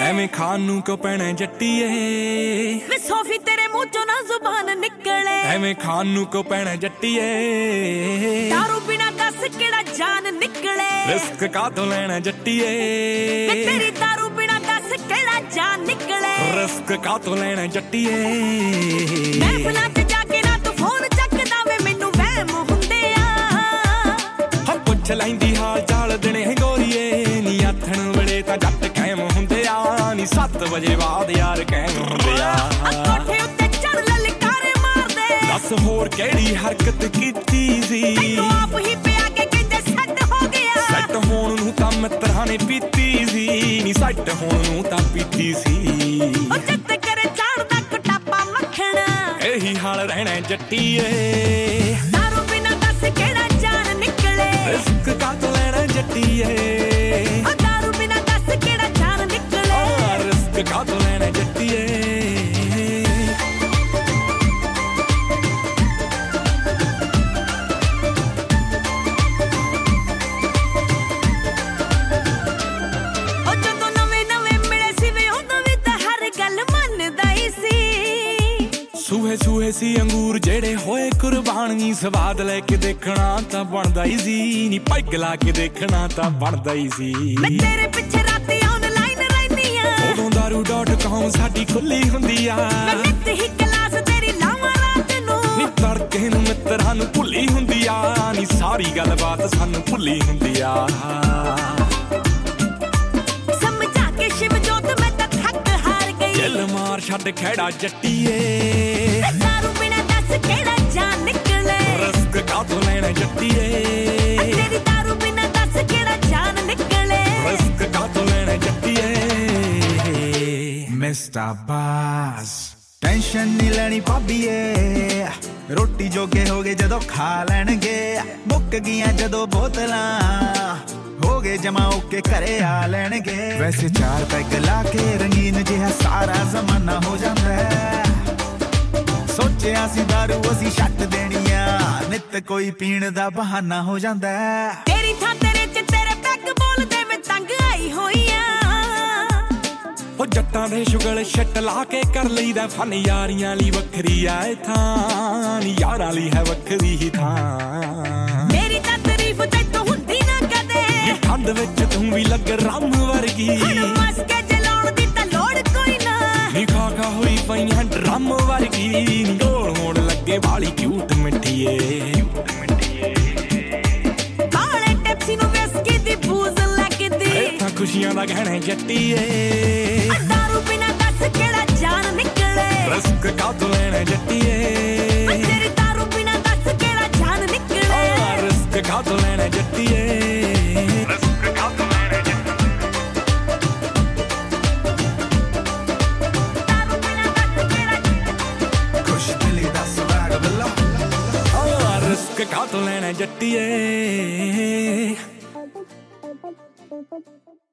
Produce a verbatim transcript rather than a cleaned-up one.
ਐਵੇਂ ਖਾਣ ਨੂੰ ਕਿਉਂ ਪੈਣਾ ਜੱਟੀਏ ਵੇ ਸੋਫੀ ਤੇਰੇ ਮੂੰਹ ਚੋਂ ਨਾ ਜ਼ੁਬਾਨ ਨਿਕਲੇ ਐਵੇਂ ਖਾਣ ਨੂੰ ਕਿਉਂ ਪੈਣਾ ਜੱਟੀਏ ਦਾਰੂ ਬਿਨਾ ਦੱਸ ਕਿਹੜਾ ਜਾਨ ਨਿਕਲੇ ਰਿਸਕ ਕਾਹਤੋਂ ਲੈਣਾ ਜੱਟੀਏ ਵੇ ਤੇਰੀ ਦਾਰੂ ਬਿਨਾ ਦੱਸ ਕਿਹੜਾ ਜਾਨ ਨਿਕਲੇ ਰਿਸਕ ਕਾਹਤੋਂ ਲੈਣਾ ਜੱਟੀਏ ਮਹਿਫਲਾਂ 'ਚ ਜਾ ਕੇ ਨਾ ਤੂੰ ਫੋਨ ਚੱਕਦਾ ਵੇ ਮੈਨੂੰ ਵਹਿਮ ਹੁੰਦੇ ਆ ਹਾਂ ਪੁੱਛ ਲੈਂਦੀ ਹਾਲ ਚਾਲ ਦਿਨੇ ਗੋਰੀਏ ਨੀ ਆਥਣ ਵੇਲੇ ਤਾਂ ਜੱਟ ਕਾਇਮ ਹੁੰਦੇ ਆ ਨੀ ਸੱਤ ਵਜੇ ਬਾਅਦ ਯਾਰ ਕਾਇਮ ਹੁੰਦੇ ਆ ਕੋਠੇ ਉੱਤੇ ਚੜ ਲਲਕਾਰੇ ਮਾਰਦੇ ਦੱਸ ਹੋਰ ਕਿਹੜੀ ਹਰਕਤ ਕੀਤੀ ਸੀ ਤੈਨੂੰ ਆਪ ਹੀ ਪਿਆ ਕੇ ਕਹਿੰਦੇ ਸੈੱਟ ਹੋ ਗਿਆ ਸੈੱਟ ਹੋਣ ਨੂੰ ਤਾਂ ਮਿੱਤਰਾਂ ਨੇ ਪੀਤੀ ਸੀ ਨੀ ਸੈੱਟ ਹੋਣ ਨੂੰ ਤਾਂ ਪੀਤੀ ਸੀ ਉਹ ਚਿੱਤ ਕਰੇ ਚਾੜਦਾ ਕਟਾਪਾ ਮੱਖਣਾ ਇਹੀ ਹਾਲ ਰਹਿਣਾ ਜੱਟੀਏ ਦਾਰੂ ਬਿਨਾ ਦੱਸ ਕਿਹੜਾ ਜਾਨ ਨਿਕਲੇ ਰਿਸਕ ਕਾਹਤੋਂ ਲੈਣਾ ਜੱਟੀਏ ਉਹ ਦਾਰੂ ਬਿਨਾ ਦੱਸ ਕਿਹੜਾ ਜਾਨ ਨਿਕਲੇ ਰਿਸਕ ਕਾਹਤੋਂ ਲੈਣਾ ਜੱਟੀਏ ਸੂਹੇ ਸੂਹੇ ਸੀ ਅੰਗੂਰ ਜਿਹੜੇ ਹੋਏ ਕੁਰਬਾਨੀ ਸਵਾਦ ਲੈ ਕੇ ਦੇਖਣਾ ਤਾਂ ਬਣਦਾ ਹੀ ਸੀ ਨੀ ਪੈਗ ਲਾ ਕੇ ਦੇਖਣਾ ਤਾਂ ਬਣਦਾ ਹੀ ਸੀ ਮੈਂ ਤੇਰੇ ਪਿੱਛੇ ਰਾਤੀ ਆਨਲਾਈਨ ਰਹਿਨੀ ਆ ਉਦੋਂ ਦਾਰੂ ਡਾਟ ਕਾਮ ਸਾਡੀ ਖੁੱਲੀ ਹੁੰਦੀ ਆ ਮੈਂ ਨਿੱਤ ਹੀ ਕਲਾਸ ਤੇਰੀ ਲਾਵਾਂ ਰਾਤ ਨੂੰ ਨੀ ਤੜਕੇ ਨੂੰ ਮਿੱਤਰਾਂ ਨੂੰ ਭੁੱਲੀ ਹੁੰਦੀ ਆ ਨੀ ਸਾਰੀ ਗੱਲਬਾਤ ਸਾਨੂੰ ਭੁੱਲੀ ਹੁੰਦੀ ਆ ਸਮਝਾ ਕੇ ਸ਼ਿਵ ਜੋਤ ਮੈਂ ਤਾਂ ਥੱਕ ਹਾਰ ਗਈ ਦਿਲ ਮਾਰ ਛੱਡ ਖੜਾ ਜੱਟੀਏ ਦਾਰੂ ਬਿਨਾ ਦੱਸ ਕਿਹੜਾ ਜਾਨ ਨਿਕਲੇ ਰਿਸਕ ਕਾਹਤੋਂ ਲੈਣਾ ਜੱਟੀਏ ਤੇਰੀ ਦਾਰੂ ਬਿਨਾ ਦੱਸ ਕਿਹੜਾ ਜਾਨ ਨਿਕਲੇ ਰਿਸਕ ਕਾਹਤੋਂ ਲੈਣਾ ਜੱਟੀਏ ਮਿਸਟਰ ਬਾਸ ਟੈਨਸ਼ਨ ਨਹੀਂ ਲੈਣੀ ਭਾਬੀਏ ਰੋਟੀ ਜੋਗੇ ਹੋ ਗਏ ਜਦੋਂ ਖਾ ਲੈਣਗੇ ਮੁੱਕ ਗਈਆਂ ਜਦੋਂ ਬੋਤਲਾਂ ਹੋ ਗਏ ਜਮਾ ਓਕੇ ਘਰੇ ਆ ਲੈਣਗੇ ਵੈਸੇ ਚਾਰ ਪੈਗ ਲਾ ਕੇ ਰੰਗੀਨ ਜਿਹਾ ਸਾਰਾ ਜ਼ਮਾਨਾ ਹੋ ਜਾਂਦਾ ਸੋਚਿਆ ਸੀ ਦਾਰੂ ਅਸੀਂ ਛੱਡ ਦੇਣੀ ਆ ਨਿੱਤ ਕੋਈ ਪੀਣ ਦਾ ਬਹਾਨਾ ਹੋ ਜਾਂਦਾ ਤੇਰੀ ਥਾਂ ਤੇਰੇ ਚ ਤੇਰੇ ਪੈਗ ਬੋਲਦੇ ਮੈਂ ਤੰਗ ਆਈ ਹੋਈ ਆ ਉਹ ਜੱਟਾਂ ਦੇ ਸ਼ੁਗਲ ਛੱਟ ਲਾ ਕੇ ਕਰ ਲਈਦਾ ਫਨ ਯਾਰੀਆਂ ਲਈ ਵੱਖਰੀ ਆ ਇਹ ਥਾਂ ਨੀ ਯਾਰਾਂ ਲਈ ਹੈ ਵੱਖਰੀ ਹੀ ਥਾਂ ਮੇਰੀ ਤਾਂ ਤਾਰੀਫ ਤੈਨੂੰ ਹੁੰਦੀ ਨਾ ਕਦੇ ਠੰਡ ਵਿੱਚ ਤੂੰ ਵੀ ਲੱਗ ਰੰਮ ਵਰਗੀ ਹੁਣ ਮਸਕੇ ਜਲਾਉਣ ਦੀ ਤਾਂ ਲੋੜ ਕੋਈ ਨਾ ਨੀ ਖਾ ਖਾ ਹੋਈ ਪਈਆਂ ਡਰਮ ਵਰਗੀ ਗੋਲ ਹੋਣ ਲੱਗੇ ਵਾਲੀ ਕਿਊਟ ਮਿੱਠੀਏ ਬਾਲੇ ਟੈਪਸੀ ਨੂੰ ਵਿਸਕੀ ਦੀ ਬੂਜ਼ ਲੱਗਦੀ ਇਹ ਤਾਂ ਖੁਸ਼ੀਆਂ ਦਾ ਗਹਿਣਾ ਜੱਟੀਏ ਦਾਰੂ ਬਿਨਾ ਦੱਸ ਕਿਹੜਾ ਜਾਨ ਨਿਕਲੇ ਰਿਸਕ ਕਾਹਤੋਂ ਲੈਣਾ ਜੱਟੀਏ ਤੇਰੀ ਦਾਰੂ ਬਿਨਾ ਦੱਸ ਕਿਹੜਾ ਜਾਨ ਨਿਕਲੇ ਰਿਸਕ ਕਾਹਤੋਂ ਲੈਣਾ ਜੱਟੀਏ ਰਿਸਕ ਕਾਹਤੋਂ ਲੈਣਾ ਜੱਟੀਏ